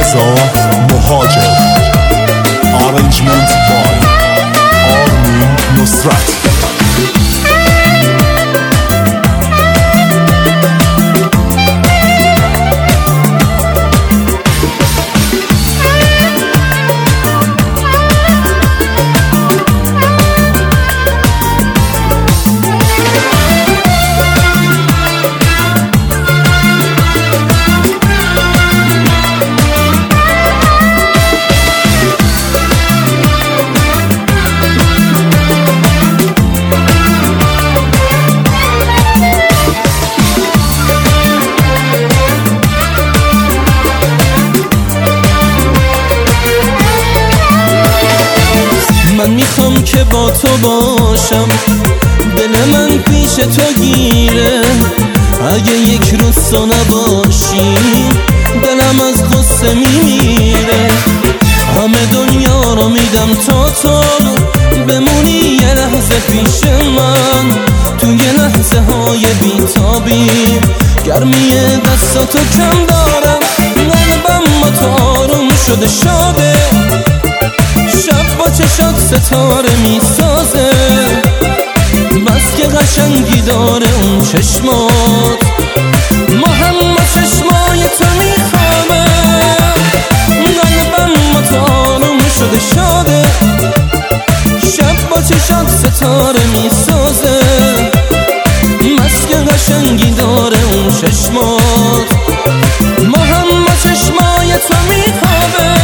رضا مهاجر. Arrangement by آرمین نصرت. من میخوام که با تو باشم، دل من پیش تو گیره. اگه یک روز تو نباشی دلم از غصه میمیره. همه دنیا رو میدم تا تو بمونی یه لحظه پیش من. تو یه لحظه های بیتابی گرمی دستاتو کم دارم. قلبم با تو آروم شده شاده، شب با چشات ستاره میسازه. بس که قشنگی داره اون چشمات، ما هم با چشمای تو میخوابه. قلبم با تو آروم شده شاده، شب با چشات ستاره میسازه. بس که قشنگی داره اون چشمات، ما هم با چشمای تو میخوابه.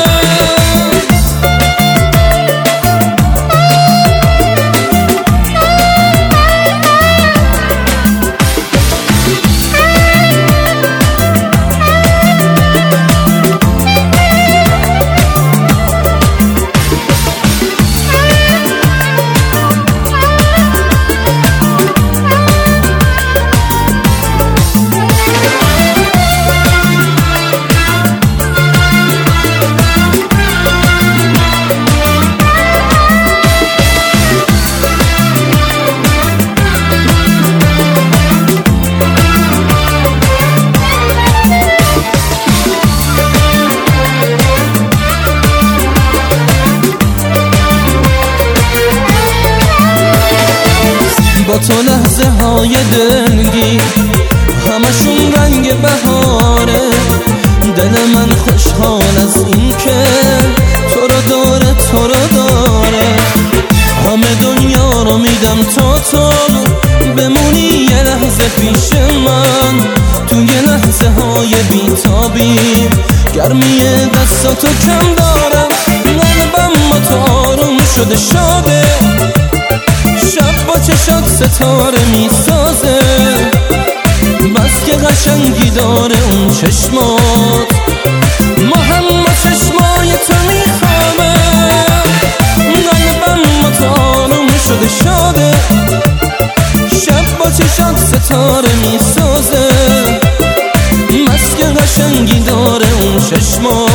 با تو لحظه های دلگیر همشون رنگ بهاره. دل من خوشحال از این که تو رو داره، تو رو داره. همه دنیا رو میدم تا تو بمونی یه لحظه پیش من. تو یه لحظه های بیتابی گرمی دستاتو کم دارم. قلبم با تو آروم شده شاده، شب با چشات ستاره میسازه. بس که قشنگی داره اون چشمات، ما هم با چشمای تو میخوابه. قلبم با تو آروم شده شاده، شب با چشات ستاره میسازه. بس که قشنگی داره اون چشمات،